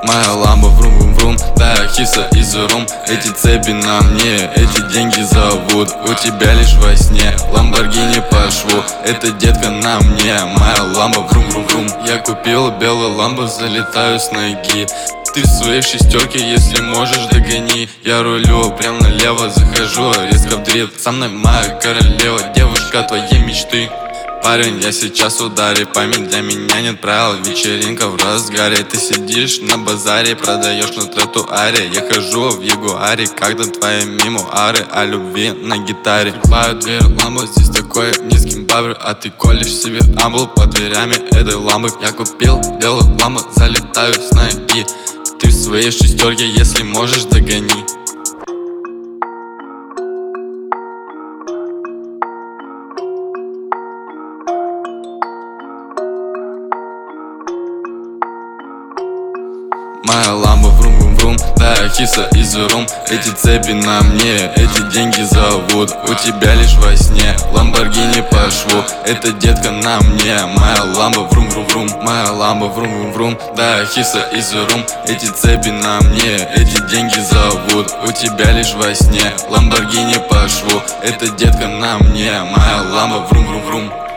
Моя ламба врум-врум-врум, да, хиса из рум. Эти цепи на мне, эти деньги зовут. У тебя лишь во сне Ламборгини по шву. Это детка на мне, моя ламба врум-врум-врум. Я купил белую ламбу, залетаю с ноги. Ты в своей шестерке, если можешь, догони. Я рулю прям налево, захожу резко в дрифт. Со мной моя королева, девушка твоей мечты. Парень, я сейчас в ударе, память для меня нет правил. Вечеринка в разгаре, ты сидишь на базаре, продаешь на тротуаре. Я хожу в ягуаре, когда твои мемуары о любви на гитаре. Открываю дверь ламбу, здесь такой низкий бабр, а ты колешь себе амбл под дверями этой ламбы. Я купил белую ламбу, залетаю с ноги. Ты в своей шестерке, если можешь, догони. Моя ламба врум-врум-врум, да, хиса из рум. Эти цепи на мне, эти деньги зовут. У тебя лишь во сне Ламборгини по шву. Это детка на мне, моя ламба врум-врум-врум. Моя ламба врум-врум-врум, да, хиса из рум. Эти цепи на мне, эти деньги зовут. У тебя лишь во сне Ламборгини по шву. Это детка на мне, моя ламба врум-врум-врум.